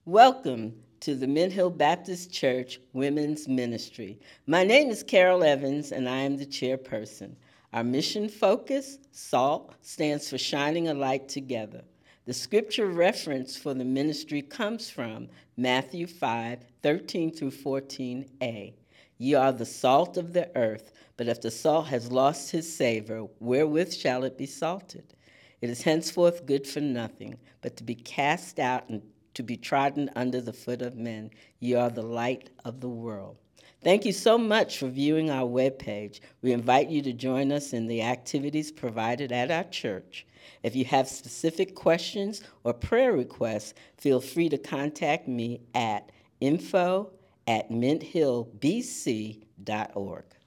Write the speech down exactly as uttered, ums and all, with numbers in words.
Welcome to the Mint Hill Baptist Church Women's Ministry. My name is Carol Evans, and I am the chairperson. Our mission focus, SALT, stands for Shining a Light Together. The scripture reference for the ministry comes from Matthew five, thirteen through fourteen a. Ye are the salt of the earth, but if the salt has lost his savor, wherewith shall it be salted? It is henceforth good for nothing, but to be cast out and to be trodden under the foot of men. Ye are the light of the world. Thank you so much for viewing our webpage. We invite you to join us in the activities provided at our church. If you have specific questions or prayer requests, feel free to contact me at info at minthillbc dot org.